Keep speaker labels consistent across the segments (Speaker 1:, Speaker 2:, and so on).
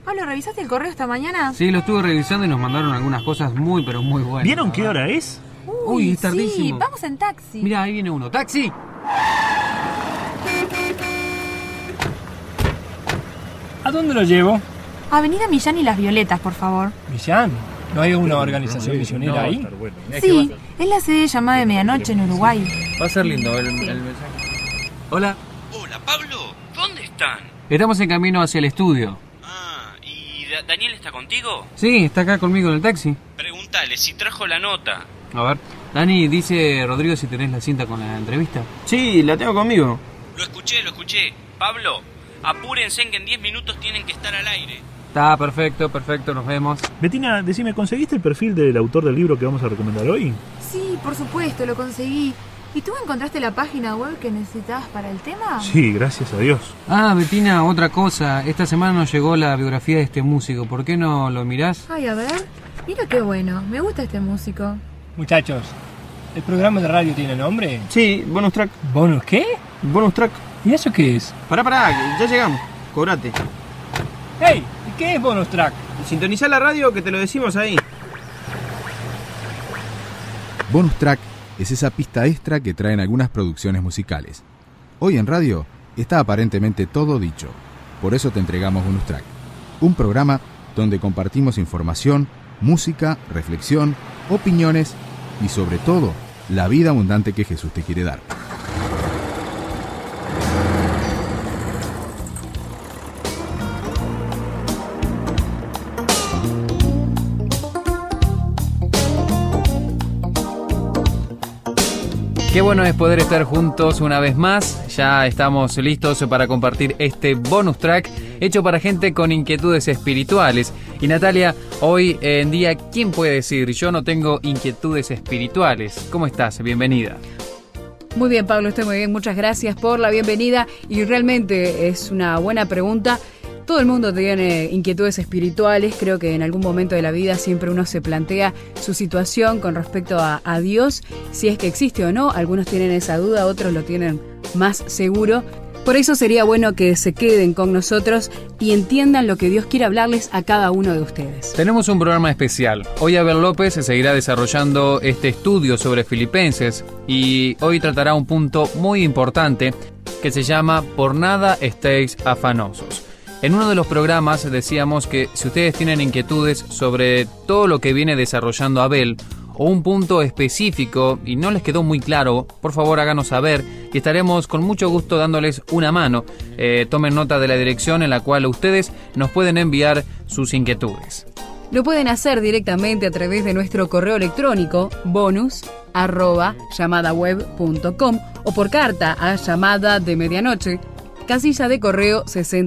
Speaker 1: Pablo, ¿revisaste el correo esta mañana?
Speaker 2: Sí, lo estuve revisando y nos mandaron algunas cosas muy, pero muy buenas.
Speaker 3: ¿Vieron qué hora es?
Speaker 2: Uy, es tardísimo.
Speaker 1: Sí, vamos en taxi.
Speaker 2: Mira, ahí viene uno. ¡Taxi!
Speaker 4: ¿A dónde lo llevo?
Speaker 1: Avenida Millán y Las Violetas, por favor.
Speaker 4: Millán. ¿No hay una organización misionera ahí?
Speaker 1: Sí, es la sede llamada de Medianoche en Uruguay.
Speaker 2: Va a ser lindo el mensaje. Hola.
Speaker 5: Hola, Pablo. ¿Dónde están?
Speaker 2: Estamos en camino hacia el estudio.
Speaker 5: ¿Y Daniel está contigo?
Speaker 2: Sí, está acá conmigo en el taxi.
Speaker 5: Pregúntale si trajo la nota.
Speaker 2: A ver. Dani, dice Rodrigo si tenés la cinta con la entrevista.
Speaker 6: Sí, la tengo conmigo.
Speaker 5: Lo escuché. Pablo, apúrense en que en 10 minutos tienen que estar al aire.
Speaker 2: Está perfecto, nos vemos.
Speaker 3: Betina, decime, ¿conseguiste el perfil del autor del libro que vamos a recomendar hoy?
Speaker 1: Sí, por supuesto, lo conseguí. ¿Y tú encontraste la página web que necesitabas para el tema?
Speaker 3: Sí, gracias a Dios.
Speaker 2: Betina, otra cosa. Esta semana nos llegó la biografía de este músico. ¿Por qué no lo mirás?
Speaker 1: Ay, a ver. Mira qué bueno. Me gusta este músico.
Speaker 4: Muchachos, ¿el programa de radio tiene nombre?
Speaker 6: Sí, bonus track.
Speaker 4: ¿Bonus qué?
Speaker 6: Bonus track.
Speaker 4: ¿Y eso qué es?
Speaker 6: Pará, que ya llegamos. Cobrate.
Speaker 4: ¡Hey! ¿Y qué es bonus track?
Speaker 6: Sintonizá la radio que te lo decimos ahí.
Speaker 7: Bonus track es esa pista extra que traen algunas producciones musicales. Hoy en radio está aparentemente todo dicho. Por eso te entregamos Bonus Track, un programa donde compartimos información, música, reflexión, opiniones y sobre todo, la vida abundante que Jesús te quiere dar.
Speaker 2: Qué bueno es poder estar juntos una vez más. Ya estamos listos para compartir este bonus track hecho para gente con inquietudes espirituales. Y Natalia, hoy en día, ¿quién puede decir yo no tengo inquietudes espirituales? ¿Cómo estás? Bienvenida.
Speaker 8: Muy bien, Pablo, estoy muy bien. Muchas gracias por la bienvenida. Y realmente es una buena pregunta. Todo el mundo tiene inquietudes espirituales. Creo que en algún momento de la vida siempre uno se plantea su situación con respecto a Dios, si es que existe o no. Algunos tienen esa duda, otros lo tienen más seguro. Por eso sería bueno que se queden con nosotros y entiendan lo que Dios quiere hablarles a cada uno de ustedes.
Speaker 2: Tenemos un programa especial. Hoy Abel López seguirá desarrollando este estudio sobre Filipenses y hoy tratará un punto muy importante que se llama Por nada estéis afanosos. En uno de los programas decíamos que si ustedes tienen inquietudes sobre todo lo que viene desarrollando Abel o un punto específico y no les quedó muy claro, por favor háganos saber y estaremos con mucho gusto dándoles una mano. Tomen nota de la dirección en la cual ustedes nos pueden enviar sus inquietudes.
Speaker 8: Lo pueden hacer directamente a través de nuestro correo electrónico bonus@llamadaweb.com o por carta a Llamada de Medianoche, casilla de correo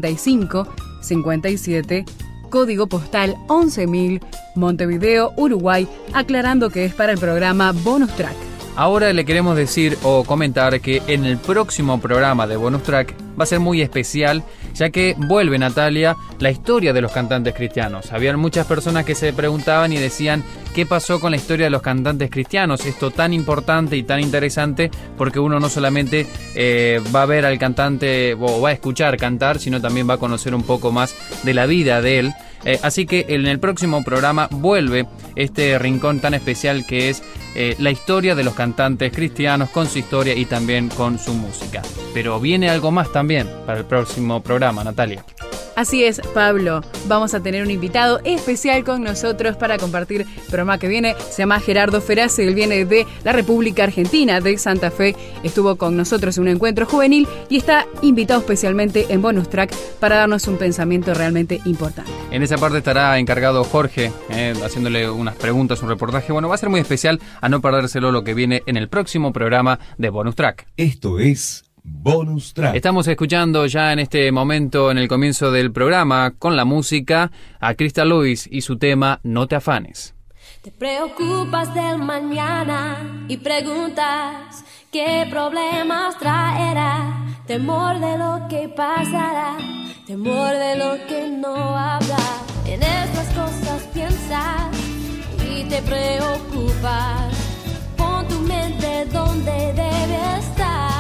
Speaker 8: 6557, código postal 11.000, Montevideo, Uruguay, aclarando que es para el programa Bonus Track.
Speaker 2: Ahora le queremos decir o comentar que en el próximo programa de Bonus Track va a ser muy especial, ya que vuelve, Natalia, la historia de los cantantes cristianos. Habían muchas personas que se preguntaban y decían qué pasó con la historia de los cantantes cristianos. Esto tan importante y tan interesante porque uno no solamente va a ver al cantante o va a escuchar cantar, sino también va a conocer un poco más de la vida de él. Así que en el próximo programa vuelve este rincón tan especial que es la historia de los cantantes cristianos con su historia y también con su música. Pero viene algo más también para el próximo programa, Natalia.
Speaker 8: Así es, Pablo. Vamos a tener un invitado especial con nosotros para compartir el programa que viene. Se llama Gerardo Ferace, él viene de la República Argentina, de Santa Fe. Estuvo con nosotros en un encuentro juvenil y está invitado especialmente en Bonus Track para darnos un pensamiento realmente importante.
Speaker 2: En esa parte estará encargado Jorge, haciéndole unas preguntas, un reportaje. Bueno, va a ser muy especial, a no perdérselo lo que viene en el próximo programa de Bonus Track.
Speaker 9: Esto es Bonus Track.
Speaker 2: Estamos escuchando ya en este momento, en el comienzo del programa, con la música, a Crystal Lewis y su tema No te afanes.
Speaker 10: Te preocupas del mañana y preguntas qué problemas traerá. Temor de lo que pasará, temor de lo que no habrá. En estas cosas piensas y te preocupas. Pon tu mente donde debe estar.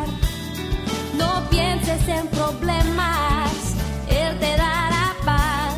Speaker 10: No pienses en problemas, Él te dará paz.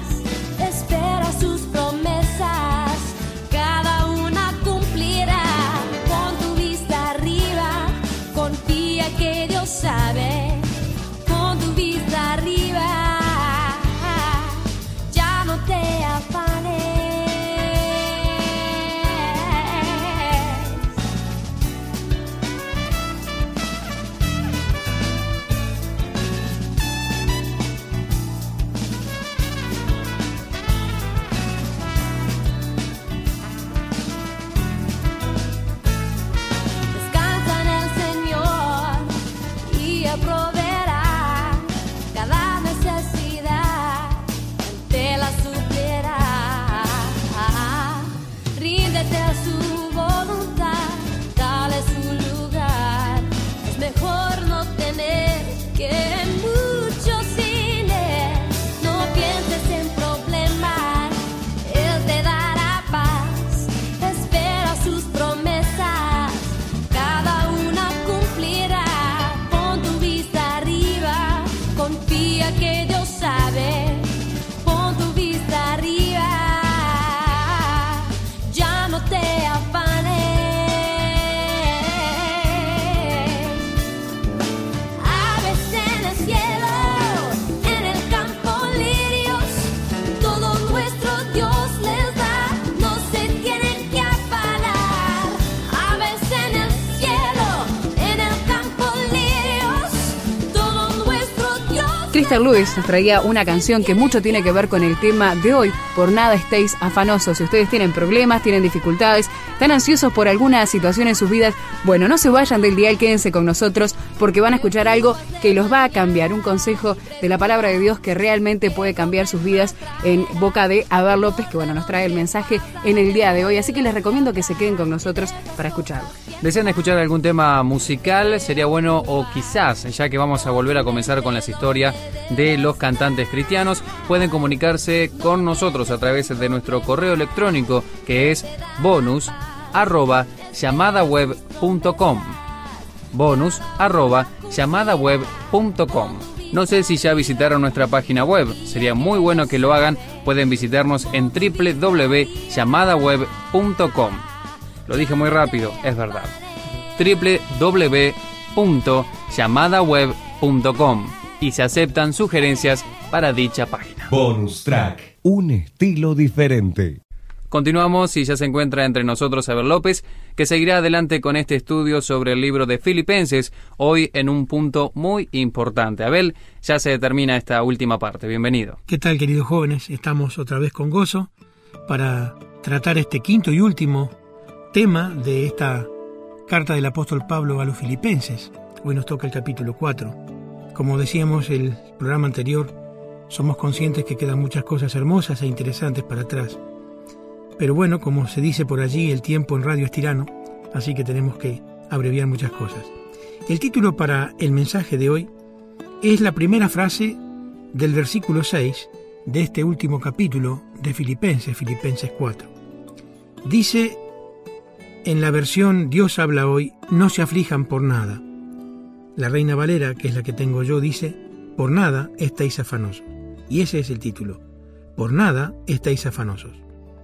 Speaker 10: Confía que Dios sabe. Pon tu vista arriba. Ya no te afanes. Aves en el cielo, en el campo lirios, todo nuestro Dios les da. No se tienen que afanar. Aves en el cielo, en el campo lirios, todo nuestro Dios.
Speaker 8: Tristan Lewis nos traía una canción que mucho tiene que ver con el tema de hoy. Por nada estéis afanosos. Si ustedes tienen problemas, tienen dificultades, están ansiosos por alguna situación en sus vidas, bueno, no se vayan del dial, quédense con nosotros porque van a escuchar algo que los va a cambiar. Un consejo de la palabra de Dios que realmente puede cambiar sus vidas en boca de Adar López, que bueno, nos trae el mensaje en el día de hoy. Así que les recomiendo que se queden con nosotros para escucharlo.
Speaker 2: ¿Desean escuchar algún tema musical? Sería bueno, o quizás, ya que vamos a volver a comenzar con las historias de los cantantes cristianos, pueden comunicarse con nosotros a través de nuestro correo electrónico, que es bonus@llamadaweb.com. bonus@llamadaweb.com. No sé si ya visitaron nuestra página web, sería muy bueno que lo hagan. Pueden visitarnos en www.llamadaweb.com. Lo dije muy rápido, es verdad. www.llamadaweb.com. Y se aceptan sugerencias para dicha página.
Speaker 9: Bonus Track, un estilo diferente.
Speaker 2: Continuamos y ya se encuentra entre nosotros Abel López, que seguirá adelante con este estudio sobre el libro de Filipenses, hoy en un punto muy importante. Abel, ya se termina esta última parte. Bienvenido.
Speaker 11: ¿Qué tal, queridos jóvenes? Estamos otra vez con gozo para tratar este quinto y último tema de esta carta del apóstol Pablo a los Filipenses. Hoy nos toca el capítulo 4. Como decíamos el programa anterior, somos conscientes que quedan muchas cosas hermosas e interesantes para atrás. Pero bueno, como se dice por allí, el tiempo en radio es tirano, así que tenemos que abreviar muchas cosas. El título para el mensaje de hoy es la primera frase del versículo 6 de este último capítulo de Filipenses 4. Dice en la versión Dios habla hoy, no se aflijan por nada. La Reina Valera, que es la que tengo yo, dice, por nada estáis afanosos. Y ese es el título, por nada estáis afanosos.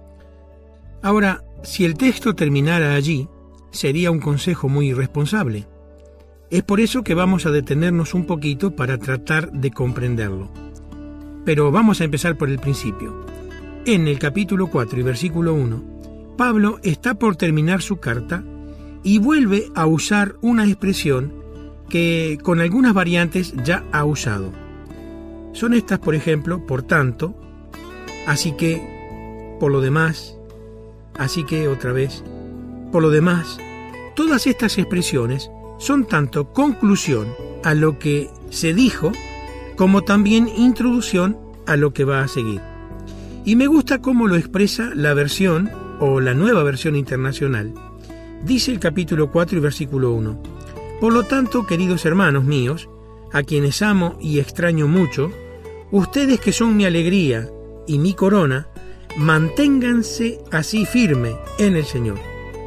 Speaker 11: Ahora, si el texto terminara allí, sería un consejo muy irresponsable. Es por eso que vamos a detenernos un poquito para tratar de comprenderlo. Pero vamos a empezar por el principio. En el capítulo 4 y versículo 1, Pablo está por terminar su carta y vuelve a usar una expresión que con algunas variantes ya ha usado. Son estas, por ejemplo, por tanto, así que, por lo demás, así que otra vez, por lo demás. Todas estas expresiones son tanto conclusión a lo que se dijo como también introducción a lo que va a seguir. Y me gusta cómo lo expresa la versión o la nueva versión internacional. Dice el capítulo 4 y versículo 1. Por lo tanto, queridos hermanos míos, a quienes amo y extraño mucho, ustedes que son mi alegría y mi corona, manténganse así firme en el Señor.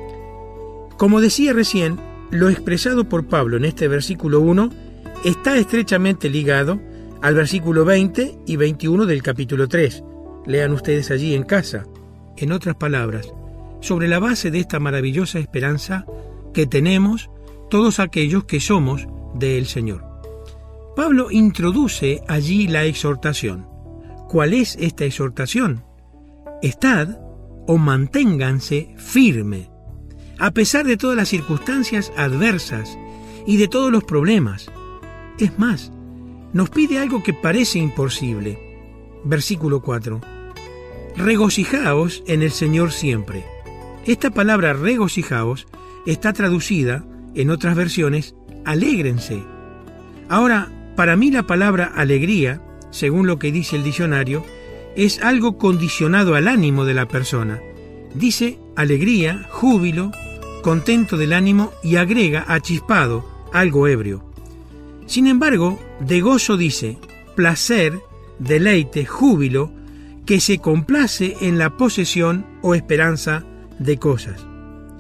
Speaker 11: Como decía recién, lo expresado por Pablo en este versículo 1 está estrechamente ligado al versículo 20 y 21 del capítulo 3. Lean ustedes allí en casa. En otras palabras, sobre la base de esta maravillosa esperanza que tenemos todos aquellos que somos del Señor. Pablo introduce allí la exhortación. ¿Cuál es esta exhortación? Estad o manténganse firme, a pesar de todas las circunstancias adversas y de todos los problemas. Es más, nos pide algo que parece imposible. Versículo 4. Regocijaos en el Señor siempre. Esta palabra regocijaos está traducida en otras versiones, alégrense. Ahora, para mí la palabra alegría, según lo que dice el diccionario, es algo condicionado al ánimo de la persona. Dice alegría, júbilo, contento del ánimo y agrega achispado, algo ebrio. Sin embargo, de gozo dice placer, deleite, júbilo, que se complace en la posesión o esperanza de cosas.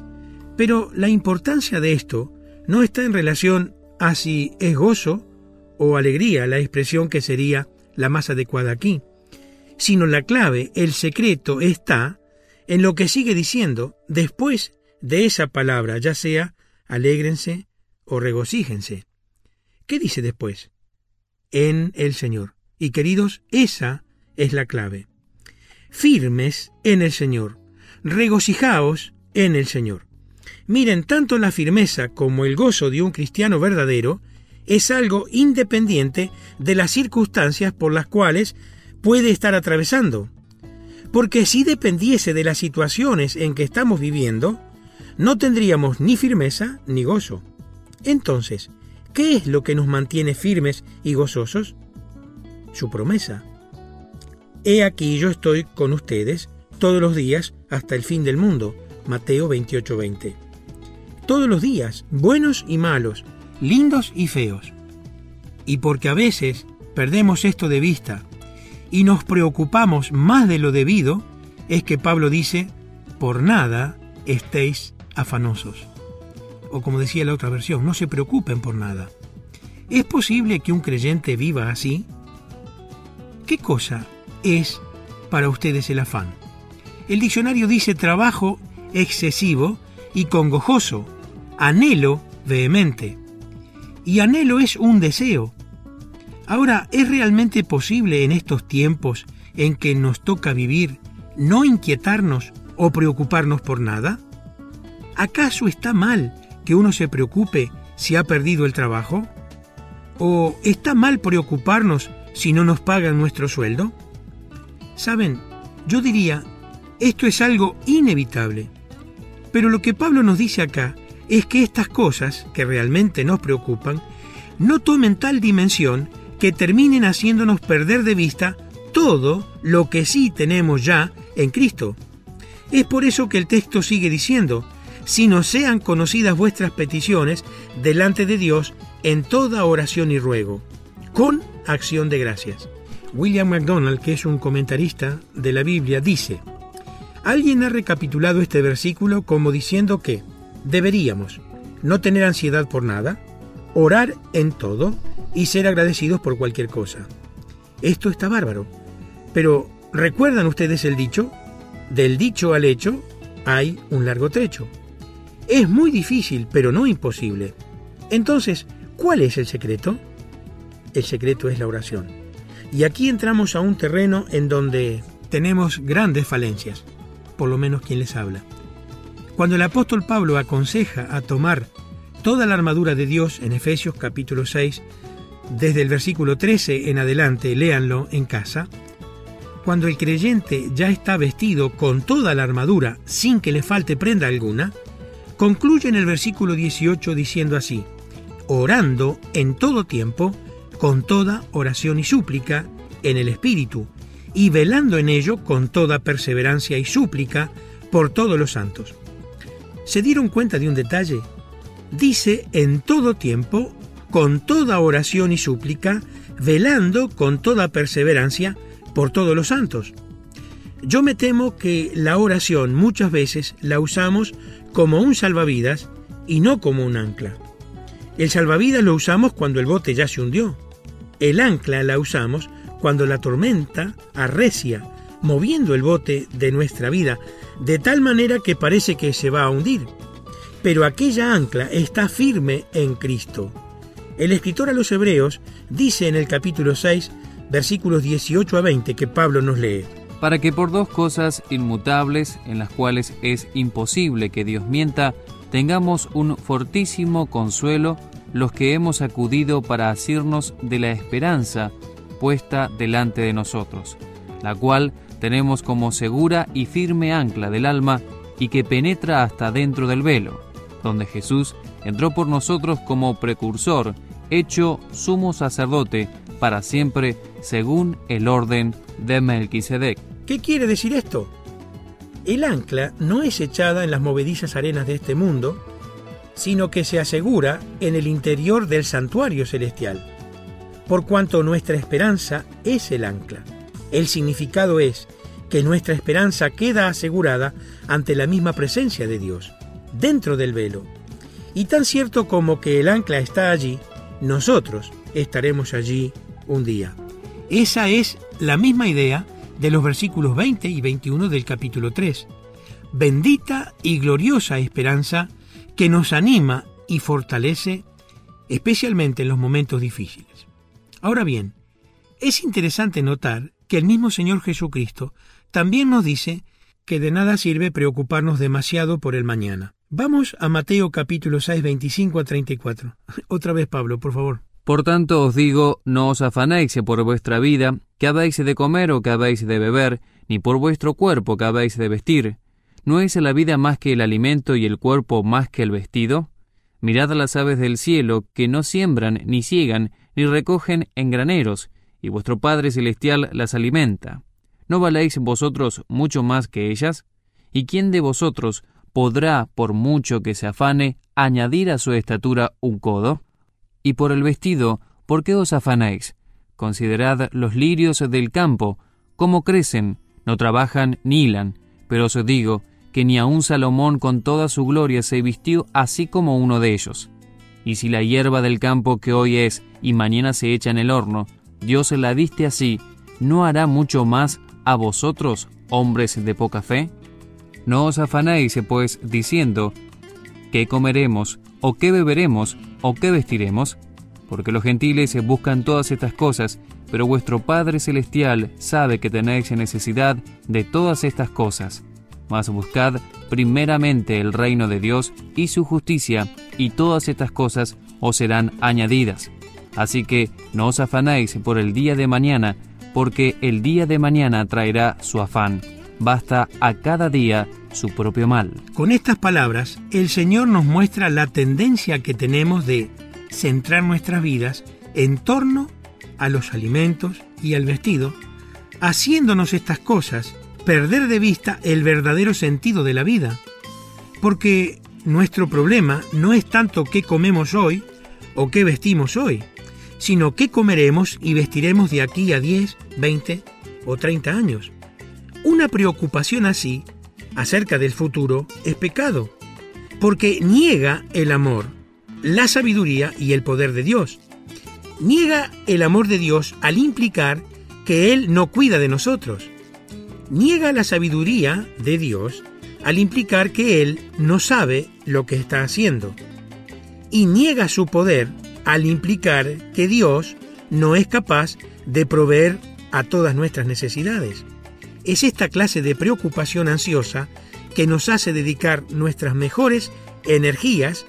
Speaker 11: Pero la importancia de esto no está en relación a si es gozo o alegría, la expresión que sería la más adecuada aquí, sino la clave, el secreto está en lo que sigue diciendo después de esa palabra, ya sea alégrense o regocíjense. ¿Qué dice después? En el Señor. Y queridos, esa es la clave. Firmes en el Señor. Regocijaos en el Señor. Miren, tanto la firmeza como el gozo de un cristiano verdadero es algo independiente de las circunstancias por las cuales puede estar atravesando. Porque si dependiese de las situaciones en que estamos viviendo, no tendríamos ni firmeza ni gozo. Entonces, ¿qué es lo que nos mantiene firmes y gozosos? Su promesa. He aquí yo estoy con ustedes todos los días hasta el fin del mundo. Mateo 28:20. Todos los días, buenos y malos, lindos y feos. Y porque a veces perdemos esto de vista y nos preocupamos más de lo debido, es que Pablo dice, por nada estéis afanosos. O como decía la otra versión, no se preocupen por nada. ¿Es posible que un creyente viva así? ¿Qué cosa es para ustedes el afán? El diccionario dice trabajo excesivo y congojoso, anhelo vehemente. Y anhelo es un deseo. Ahora, ¿es realmente posible en estos tiempos en que nos toca vivir no inquietarnos o preocuparnos por nada? ¿Acaso está mal que uno se preocupe si ha perdido el trabajo? ¿O está mal preocuparnos si no nos pagan nuestro sueldo? Saben, yo diría, esto es algo inevitable. Pero lo que Pablo nos dice acá es que estas cosas que realmente nos preocupan no tomen tal dimensión que terminen haciéndonos perder de vista todo lo que sí tenemos ya en Cristo. Es por eso que el texto sigue diciendo, sino sean conocidas vuestras peticiones delante de Dios en toda oración y ruego, con acción de gracias. William MacDonald, que es un comentarista de la Biblia, dice, alguien ha recapitulado este versículo como diciendo que deberíamos no tener ansiedad por nada, orar en todo y ser agradecidos por cualquier cosa. Esto está bárbaro. Pero, ¿recuerdan ustedes el dicho? Del dicho al hecho hay un largo trecho. Es muy difícil, pero no imposible. Entonces, ¿cuál es el secreto? El secreto es la oración. Y aquí entramos a un terreno en donde tenemos grandes falencias, por lo menos quien les habla. Cuando el apóstol Pablo aconseja a tomar toda la armadura de Dios en Efesios capítulo 6, desde el versículo 13 en adelante, léanlo en casa, cuando el creyente ya está vestido con toda la armadura sin que le falte prenda alguna, concluye en el versículo 18 diciendo así, orando en todo tiempo, con toda oración y súplica en el Espíritu, y velando en ello con toda perseverancia y súplica por todos los santos. ¿Se dieron cuenta de un detalle? Dice en todo tiempo, con toda oración y súplica, velando con toda perseverancia por todos los santos. Yo me temo que la oración muchas veces la usamos como un salvavidas y no como un ancla. El salvavidas lo usamos cuando el bote ya se hundió. El ancla la usamos cuando la tormenta arrecia, moviendo el bote de nuestra vida, de tal manera que parece que se va a hundir. Pero aquella ancla está firme en Cristo. El escritor a los Hebreos dice en el capítulo 6, versículos 18 a 20, que Pablo nos lee.
Speaker 2: Para que por dos cosas inmutables, en las cuales es imposible que Dios mienta, tengamos un fortísimo consuelo los que hemos acudido para asirnos de la esperanza puesta delante de nosotros, la cual tenemos como segura y firme ancla del alma y que penetra hasta dentro del velo, donde Jesús entró por nosotros como precursor, hecho sumo sacerdote para siempre, según el orden de Melquisedec.
Speaker 11: ¿Qué quiere decir esto? El ancla no es echada en las movedizas arenas de este mundo, sino que se asegura en el interior del santuario celestial, por cuanto nuestra esperanza es el ancla. El significado es que nuestra esperanza queda asegurada ante la misma presencia de Dios, dentro del velo. Y tan cierto como que el ancla está allí, nosotros, estaremos allí un día. Esa es la misma idea de los versículos 20 y 21 del capítulo 3. Bendita y gloriosa esperanza que nos anima y fortalece, especialmente en los momentos difíciles. Ahora bien, es interesante notar que el mismo Señor Jesucristo también nos dice que de nada sirve preocuparnos demasiado por el mañana. Vamos a Mateo capítulo 6, 25 a 34. Otra vez, Pablo, por favor.
Speaker 2: Por tanto os digo, no os afanéis por vuestra vida, que habéis de comer o que habéis de beber, ni por vuestro cuerpo que habéis de vestir. ¿No es la vida más que el alimento y el cuerpo más que el vestido? Mirad a las aves del cielo, que no siembran, ni siegan, ni recogen en graneros, y vuestro Padre Celestial las alimenta. ¿No valéis vosotros mucho más que ellas? ¿Y quién de vosotros podrá, por mucho que se afane, añadir a su estatura un codo? Y por el vestido, ¿por qué os afanáis? Considerad los lirios del campo, cómo crecen, no trabajan ni hilan, pero os digo que ni aun Salomón con toda su gloria se vistió así como uno de ellos. Y si la hierba del campo que hoy es y mañana se echa en el horno, Dios la viste así, ¿no hará mucho más a vosotros, hombres de poca fe? No os afanéis, pues, diciendo, ¿qué comeremos, o qué beberemos, o qué vestiremos? Porque los gentiles buscan todas estas cosas, pero vuestro Padre Celestial sabe que tenéis necesidad de todas estas cosas. Mas buscad primeramente el reino de Dios y su justicia, y todas estas cosas os serán añadidas. Así que no os afanéis por el día de mañana, porque el día de mañana traerá su afán. Basta a cada día su propio mal.
Speaker 11: Con estas palabras, el Señor nos muestra la tendencia que tenemos de centrar nuestras vidas en torno a los alimentos y al vestido, haciéndonos estas cosas perder de vista el verdadero sentido de la vida. Porque nuestro problema no es tanto qué comemos hoy o qué vestimos hoy, sino qué comeremos y vestiremos de aquí a 10, 20 o 30 años. Una preocupación así acerca del futuro es pecado, porque niega el amor, la sabiduría y el poder de Dios. Niega el amor de Dios al implicar que Él no cuida de nosotros. Niega la sabiduría de Dios al implicar que Él no sabe lo que está haciendo. Y niega su poder al implicar que Dios no es capaz de proveer a todas nuestras necesidades. Es esta clase de preocupación ansiosa que nos hace dedicar nuestras mejores energías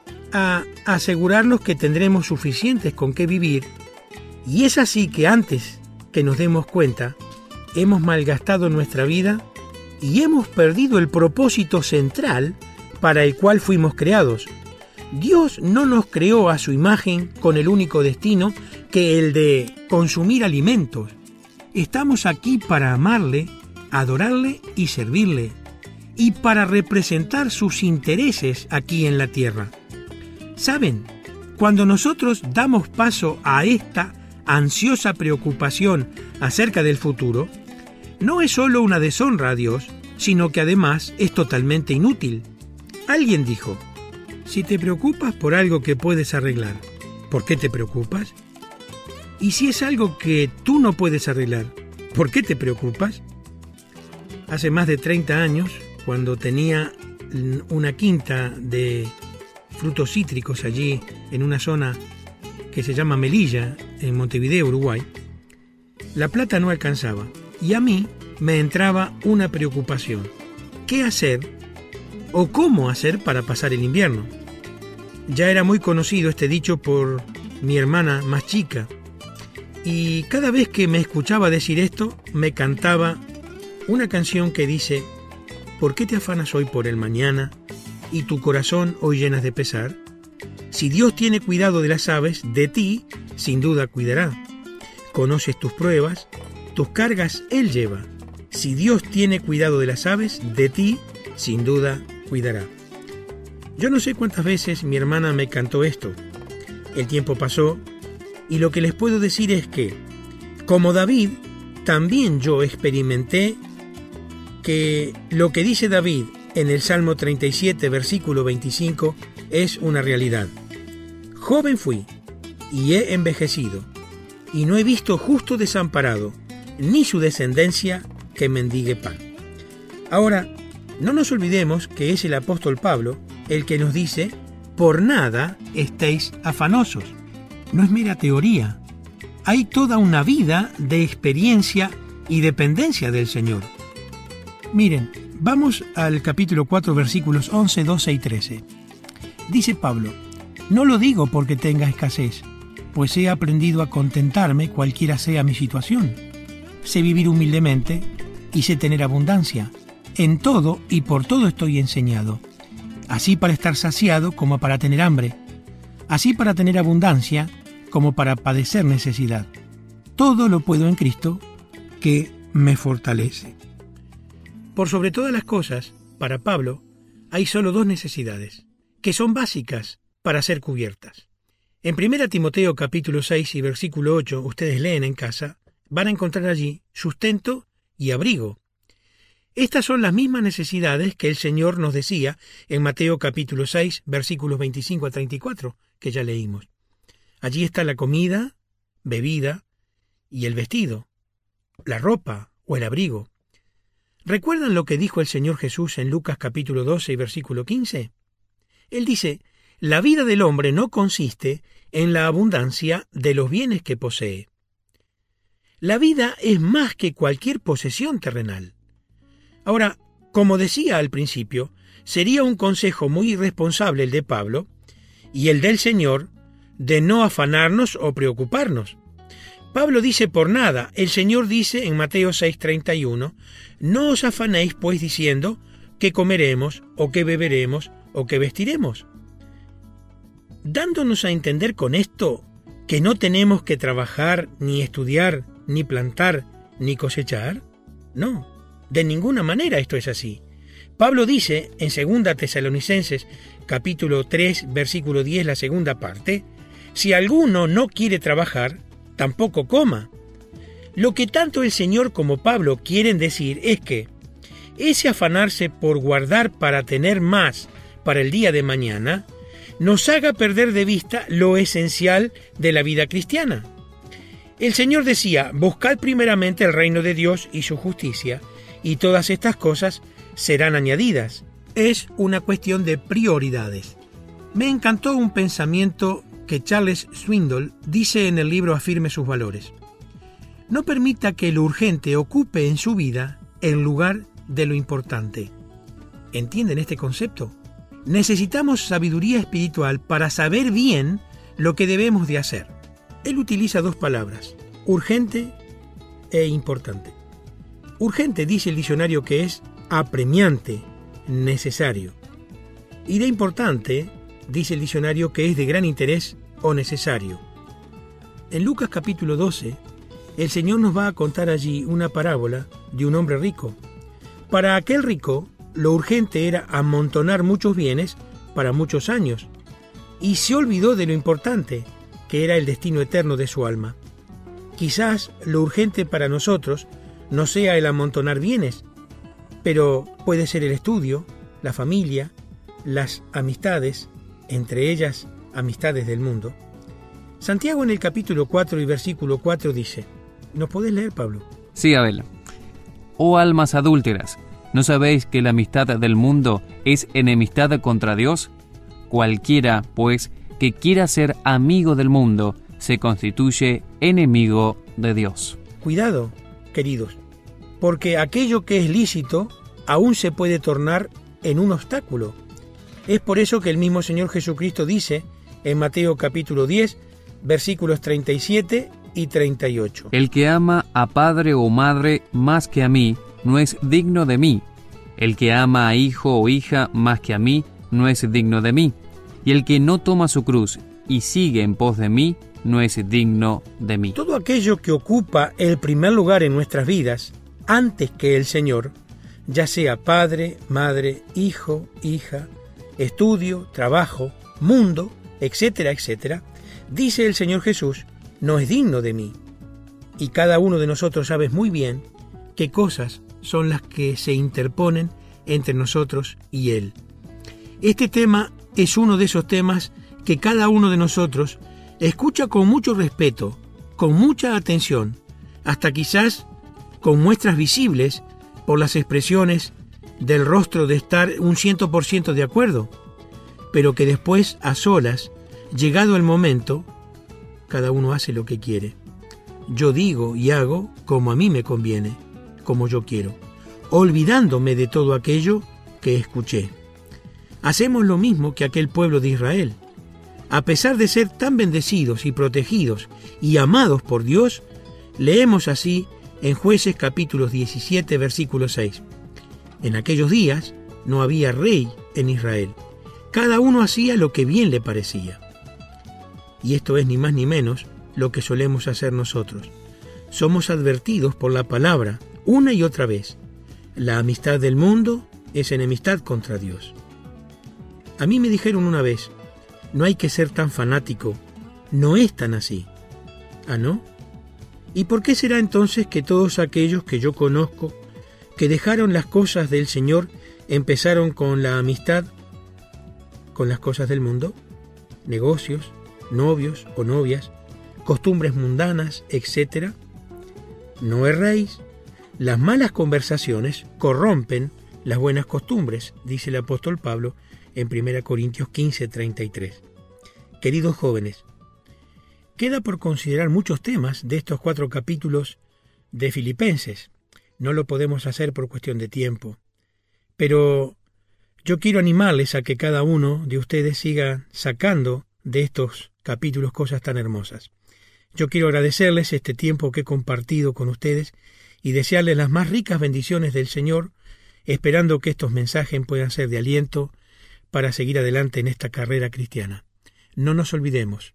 Speaker 11: a asegurarnos que tendremos suficientes con qué vivir, y es así que antes que nos demos cuenta, hemos malgastado nuestra vida y hemos perdido el propósito central para el cual fuimos creados. Dios no nos creó a su imagen con el único destino que el de consumir alimentos. Estamos aquí para amarle, adorarle y servirle, y para representar sus intereses aquí en la tierra. ¿Saben? Cuando nosotros damos paso a esta ansiosa preocupación acerca del futuro, no es solo una deshonra a Dios, sino que además es totalmente inútil. Alguien dijo, si te preocupas por algo que puedes arreglar, ¿por qué te preocupas? Y si es algo que tú no puedes arreglar, ¿por qué te preocupas? Hace más de 30 años, cuando tenía una quinta de frutos cítricos allí en una zona que se llama Melilla, en Montevideo, Uruguay, la plata no alcanzaba y a mí me entraba una preocupación. ¿Qué hacer o cómo hacer para pasar el invierno? Ya era muy conocido este dicho por mi hermana más chica, y cada vez que me escuchaba decir esto, me cantaba una canción que dice: ¿por qué te afanas hoy por el mañana y tu corazón hoy llenas de pesar? Si Dios tiene cuidado de las aves, de ti sin duda cuidará. Conoces tus pruebas, tus cargas Él lleva. Si Dios tiene cuidado de las aves, de ti sin duda cuidará. Yo no sé cuántas veces mi hermana me cantó esto. El tiempo pasó y lo que les puedo decir es que, como David, también yo experimenté que lo que dice David en el Salmo 37, versículo 25, es una realidad. Joven fui, y he envejecido, y no he visto justo desamparado, ni su descendencia que mendigue pan. Ahora, no nos olvidemos que es el apóstol Pablo el que nos dice: por nada estéis afanosos. No es mera teoría. Hay toda una vida de experiencia y dependencia del Señor. Miren, vamos al capítulo 4, versículos 11, 12 y 13. Dice Pablo: no lo digo porque tenga escasez, pues he aprendido a contentarme cualquiera sea mi situación. Sé vivir humildemente y sé tener abundancia. En todo y por todo estoy enseñado, así para estar saciado como para tener hambre, así para tener abundancia como para padecer necesidad. Todo lo puedo en Cristo, que me fortalece. Por sobre todas las cosas, para Pablo, hay solo dos necesidades, que son básicas para ser cubiertas. En 1 Timoteo capítulo 6 y versículo 8, ustedes leen en casa, van a encontrar allí sustento y abrigo. Estas son las mismas necesidades que el Señor nos decía en Mateo capítulo 6, versículos 25 a 34, que ya leímos. Allí está la comida, bebida y el vestido, la ropa o el abrigo. ¿Recuerdan lo que dijo el Señor Jesús en Lucas capítulo 12 y versículo 15? Él dice: la vida del hombre no consiste en la abundancia de los bienes que posee. La vida es más que cualquier posesión terrenal. Ahora, como decía al principio, sería un consejo muy irresponsable el de Pablo y el del Señor de no afanarnos o preocuparnos. Pablo dice por nada, el Señor dice en Mateo 6:31, no os afanéis pues diciendo qué comeremos o qué beberemos o qué vestiremos. Dándonos a entender con esto que no tenemos que trabajar, ni estudiar, ni plantar, ni cosechar. No. De ninguna manera esto es así. Pablo dice en 2 Tesalonicenses capítulo 3 versículo 10, la segunda parte: si alguno no quiere trabajar, tampoco coma. Lo que tanto el Señor como Pablo quieren decir es que ese afanarse por guardar para tener más para el día de mañana nos haga perder de vista lo esencial de la vida cristiana. El Señor decía: buscad primeramente el reino de Dios y su justicia, y todas estas cosas serán añadidas. Es una cuestión de prioridades. Me encantó un pensamiento que Charles Swindoll dice en el libro Afirme sus valores. No permita que lo urgente ocupe en su vida el lugar de lo importante. ¿Entienden este concepto? Necesitamos sabiduría espiritual para saber bien lo que debemos de hacer. Él utiliza dos palabras: urgente e importante. Urgente, dice el diccionario, que es apremiante, necesario. Y de importante, dice el diccionario, que es de gran interés o necesario. En Lucas capítulo 12, el Señor nos va a contar allí una parábola de un hombre rico. Para aquel rico, lo urgente era amontonar muchos bienes para muchos años, y se olvidó de lo importante, que era el destino eterno de su alma. Quizás lo urgente para nosotros no sea el amontonar bienes, pero puede ser el estudio, la familia, las amistades, entre ellas amistades del mundo. Santiago en el capítulo 4 y versículo 4 dice, ¿nos podés leer, Pablo?
Speaker 2: Sí, Abel. Oh almas adúlteras, ¿no sabéis que la amistad del mundo es enemistad contra Dios? Cualquiera, pues, que quiera ser amigo del mundo, se constituye enemigo de Dios.
Speaker 11: Cuidado, queridos, porque aquello que es lícito aún se puede tornar en un obstáculo. Es por eso que el mismo Señor Jesucristo dice en Mateo capítulo 10, versículos 37 y 38.
Speaker 2: El que ama a padre o madre más que a mí, no es digno de mí. El que ama a hijo o hija más que a mí, no es digno de mí. Y el que no toma su cruz y sigue en pos de mí, no es digno de mí.
Speaker 11: Todo aquello que ocupa el primer lugar en nuestras vidas, antes que el Señor, ya sea padre, madre, hijo, hija, estudio, trabajo, mundo, etcétera, etcétera, dice el Señor Jesús, no es digno de mí. Y cada uno de nosotros sabe muy bien qué cosas son las que se interponen entre nosotros y Él. Este tema es uno de esos temas que cada uno de nosotros Escucha con mucho respeto, con mucha atención, hasta quizás con muestras visibles por las expresiones del rostro de estar un 100% de acuerdo, pero que después, a solas, llegado el momento, cada uno hace lo que quiere. Yo digo y hago como a mí me conviene, como yo quiero, olvidándome de todo aquello que escuché. Hacemos lo mismo que aquel pueblo de Israel. A pesar de ser tan bendecidos y protegidos y amados por Dios, leemos así en Jueces capítulos 17, versículo 6. En aquellos días no había rey en Israel. Cada uno hacía lo que bien le parecía. Y esto es ni más ni menos lo que solemos hacer nosotros. Somos advertidos por la palabra una y otra vez. La amistad del mundo es enemistad contra Dios. A mí me dijeron una vez, no hay que ser tan fanático, no es tan así. ¿Ah, no? ¿Y por qué será entonces que todos aquellos que yo conozco, que dejaron las cosas del Señor, empezaron con la amistad con las cosas del mundo? Negocios, novios o novias, costumbres mundanas, etc. No erréis. Las malas conversaciones corrompen las buenas costumbres, dice el apóstol Pablo en 1 Corintios 15:33. Queridos jóvenes, queda por considerar muchos temas de estos 4 capítulos de Filipenses. No lo podemos hacer por cuestión de tiempo, pero yo quiero animarles a que cada uno de ustedes siga sacando de estos capítulos cosas tan hermosas. Yo quiero agradecerles este tiempo que he compartido con ustedes y desearles las más ricas bendiciones del Señor, esperando que estos mensajes puedan ser de aliento para seguir adelante en esta carrera cristiana. No nos olvidemos,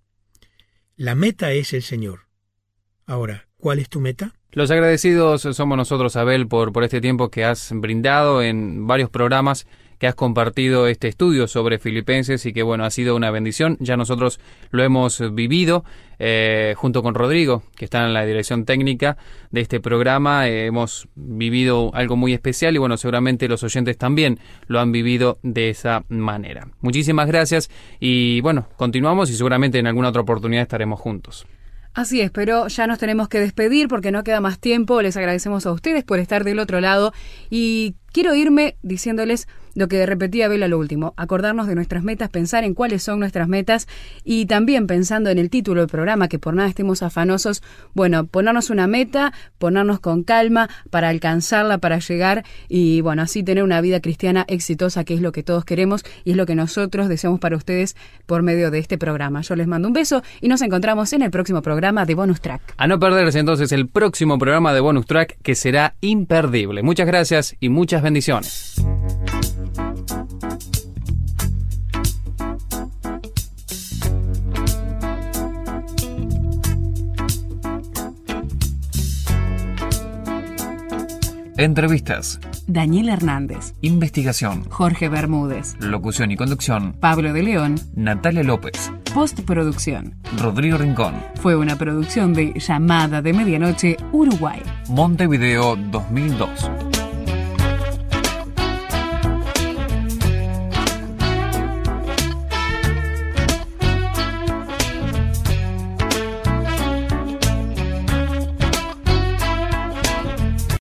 Speaker 11: la meta es el Señor. Ahora, ¿cuál es tu meta?
Speaker 2: Los agradecidos somos nosotros, Abel, por este tiempo que has brindado en varios programas, que has compartido este estudio sobre Filipenses y que, bueno, ha sido una bendición. Ya nosotros lo hemos vivido junto con Rodrigo, que está en la dirección técnica de este programa. Hemos vivido algo muy especial y, bueno, seguramente los oyentes también lo han vivido de esa manera. Muchísimas gracias y, bueno, continuamos y seguramente en alguna otra oportunidad estaremos juntos.
Speaker 8: Así es, pero ya nos tenemos que despedir porque no queda más tiempo. Les agradecemos a ustedes por estar del otro lado y quiero irme diciéndoles lo que repetía Abel a lo último, acordarnos de nuestras metas, pensar en cuáles son nuestras metas y también pensando en el título del programa, que por nada estemos afanosos, bueno, ponernos una meta, ponernos con calma para alcanzarla, para llegar y bueno, así tener una vida cristiana exitosa, que es lo que todos queremos y es lo que nosotros deseamos para ustedes por medio de este programa. Yo les mando un beso y nos encontramos en el próximo programa de Bonus Track.
Speaker 2: A no perderse entonces el próximo programa de Bonus Track, que será imperdible. Muchas gracias y muchas bendiciones. Entrevistas:
Speaker 8: Daniel Hernández.
Speaker 2: Investigación:
Speaker 8: Jorge Bermúdez.
Speaker 2: Locución y conducción:
Speaker 8: Pablo de León.
Speaker 2: Natalia López.
Speaker 8: Postproducción:
Speaker 2: Rodrigo Rincón.
Speaker 8: Fue una producción de Llamada de Medianoche, Uruguay.
Speaker 2: Montevideo 2002.